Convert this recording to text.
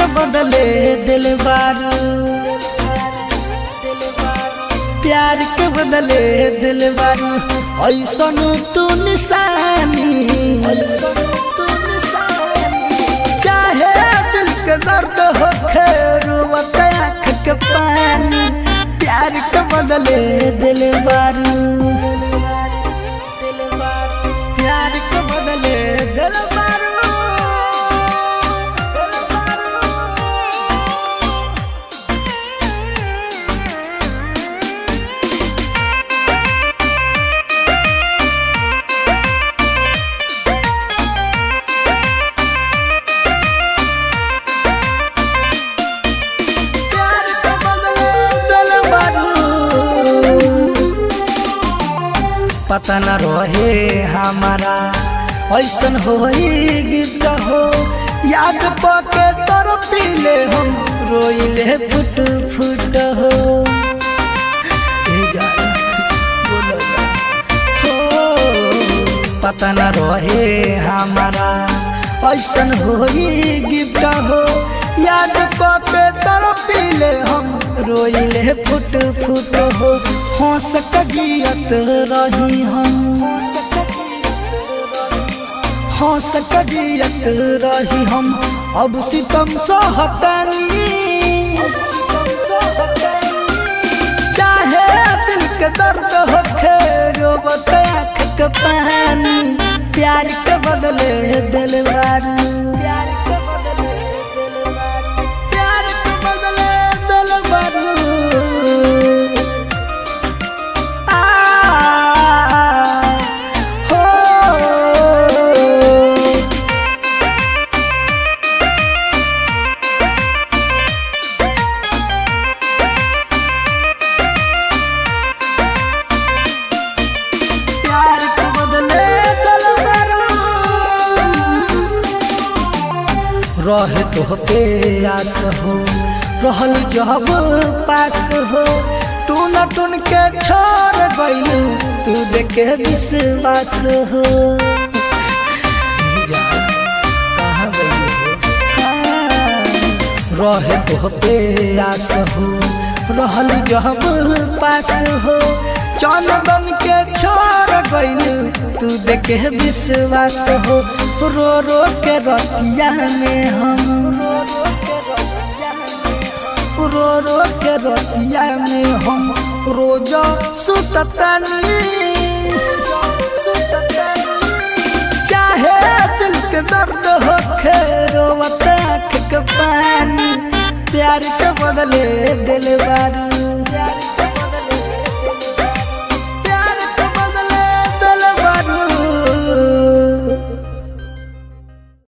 बदले दिल बारू, प्यार के बदले दिल बारू। ऐसन तू निशानी, चाहे दिल के दर्द हो रोवत आँख के पानी। प्यार के बदले दिल बारू, प्यार के बदले दिल बारू। पता न रहे हमारा ऐसन होई गीत हो, याद पके तोर पीले हम रोइले फुट फुट हो। पता न रहे हमारा ऐसन होई गीत हो, याद पके तोर पीले हम रोइले फुट फुट हो। हंस के जियत रही हम, हंस के जियत रही हम। अब सितम सहतनी, चाहे दिल के दर्द हो रोवत आँख के पानी। प्यार के बदले दिल बारू, प्यार के बदले दिल बारू, प्यार के बदले दिल बारू। रहे तो पे आस हो, रहल जब पास हो। टून टून के छोड़ गइलू तू देखे विश्वास हो। रहे तो पे आस हो, रहल जब पास हो। चंदन के छोड़ गइलू तू देखे विश्वास हो। रो रो के रतिया में हम, रो रो के रतिया में हम रोज सुततनी। चाहे दिल के दर्द हो रोवत आँख के पानी। प्यार के बदले दिल बारू।